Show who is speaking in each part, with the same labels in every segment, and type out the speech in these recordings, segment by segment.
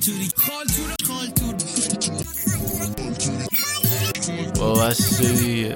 Speaker 1: وابسته دیگه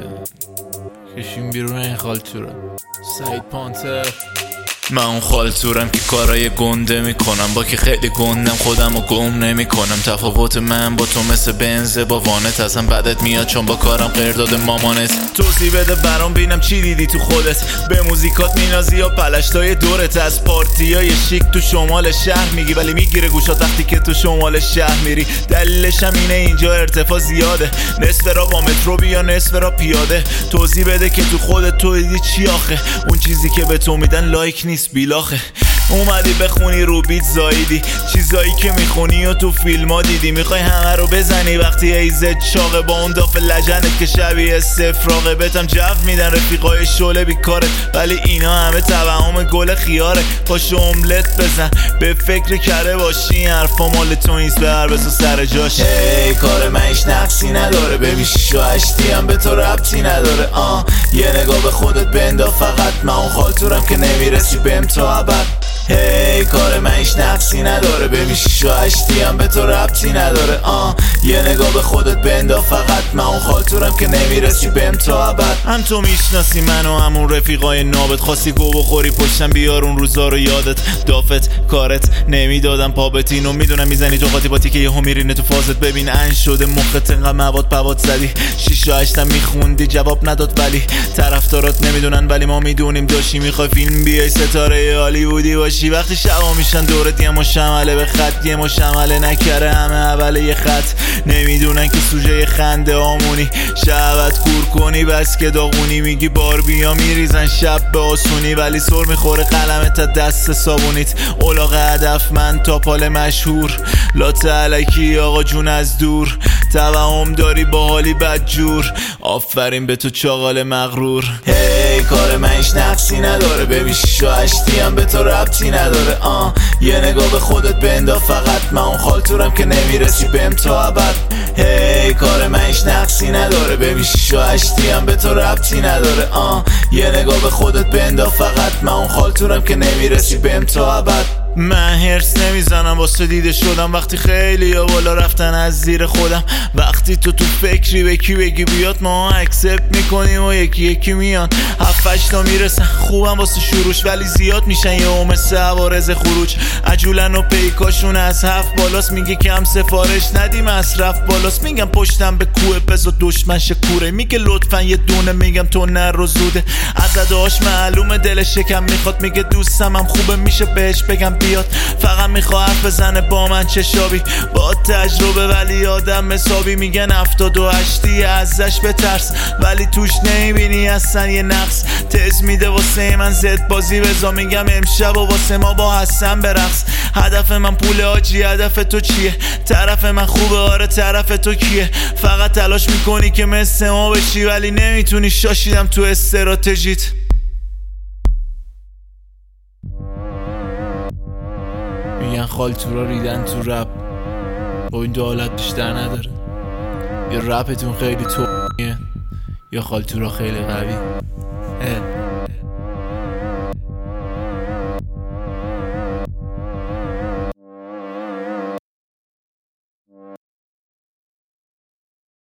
Speaker 1: کشیم بیرون این خالتورا. سعید پانتر. من اون خالتورم که کارای گنده میکنم، با که خیلی گندم خودم رو گم نمیکنم. تفاوت من با تو مثل بنزه با وانت، ازم بدت میاد چون با کارم قرداد مامانت. توضیح بده برام بینم چی دیدی تو خودت، به موزیکات مینازی یا پلشتای دورت. از پارتیای شیک تو شمال شهر میگی ولی میگیره گوشات وقتی که تو شمال شهر میری. دلیلش هم اینه اینجا ارتفاع زیاده، نصف را با مترو بیا نصف را پیاده. توضیح بده که تو خودت تو دیدی چی آخه، اون چیزی که به تو میدن لایک نیست بیلاخه. اومدی بخونی رو بیت زایدی، چیزایی که میخونی و تو فیلم ها دیدی. میخوای همه رو بزنی وقتی ایزت چاقه، با اون داف لجنت که شبیه سفراغه. بهتم جو میدن رفیقای شله بیکارت، ولی اینا همه توهم گل خیاره. پاشو املت بزن به فکر کره باشی، حرفا مال تو نیست به هر بزو سر جاش. هی کار من هیچ نقصی نداره، ببین 6 و 8 هم به تو ربطی نداره. یه نگاه به خودت بندا فقط، من اون خالتورم که نمیرسی بهم تا ابد. هی کار من هیچ نقصی نداره، ببین 6 و 8 هم به تو ربطی نداره. یه نگاه به خودت بندا فقط، من اون خالتورم که نمیرسی بهم تا ابد. هم تو میشناسی منو همون رفیقای نابت، خواستی گو بخوری پشتم بیار اون روزا رو یادت. دافت کارت نمیدادم پابت، اینو میدونم میزنی تو قاطی که یهو میرینه تو فازت. ببین ان شده مخت انقدر مواد پواد زدی، 6 و 8 هم میخوندی جواب نداد، ولی طرفدارات نمیدونن ولی ما میدونیم. داشتی میخوای فیلم بیای ستاره هالیوودی باشی، وقتی شبا میشن دورت یه مشمله به خط، یه مشمله نکره همه اول یه خط. نمیدونن که سوژه خنده آمونی، شبت کور کنی بس که داغونی. میگی باربیا میریزن شب به آسونی، ولی سر میخوره قلمت تا دست صابونیت. اولاغ هدف من تا پال مشهور، لات علکی آقا جون از دور. توهم داری با حالی بدجور، آفرین به تو چاقال مغرور. هی کار من هیچ نقصی نداره، ببین 6 و 8 هم به تو ربطی نداره. یه نگاه به خودت بندا فقط، من اون خالتورم که نمیرسی بهم تا ابد. هی کار من هیچ نقصی نداره، ببین 6 و 8 هم به تو ربطی نداره. یه نگاه به خودت بندا فقط، من اون خالتورم که نمیرسی بهم تا ابد. من هرس نمیزنم واسه دیده شدم، وقتی خیلی یا بالا رفتن از زیر خودم. وقتی تو فکری به کی بگی بیاد، ما اکسپت میکنیم و یکی یکی میان. 7-8 تا میرسن خوبم واسه شروعش، ولی زیاد میشن یه مثل عوارض خروج. عجولن و پیکاشون از 7 بالاست، میگه کم سفارش ندی مصرف بالاست. میگم پشتم به کوه بزا دشمن شکوره، میگه لطفا یه دونه، میگم تو نر و زوده. از اداش معلومه دلش شکم میخواد، میگه دوستم هم خوبه میشه بهش بگم بیاد. فقط میخواد حرف بزنه با من چشابی، با تجربه ولی آدم حسابی. میگن 78 ازش بترس، ولی توش نمیبینی اصلا یه نقص. تز میده واسه من زد بازی بزا، میگم امشب و واسه ما با حسن برقص. هدف من پول آجی، هدف تو چیه؟ طرف من خوبه آره طرف تو کیه؟ فقط تلاش میکنی که مثل ما بشی، ولی نمیتونی. شاشیدم تو استراتژیت. میگن خالتورا ریدن تو رپ، با این دو حالت بیشتر نداره. یا رپتون خیلی تویه یا خالتورا خیلی قوی.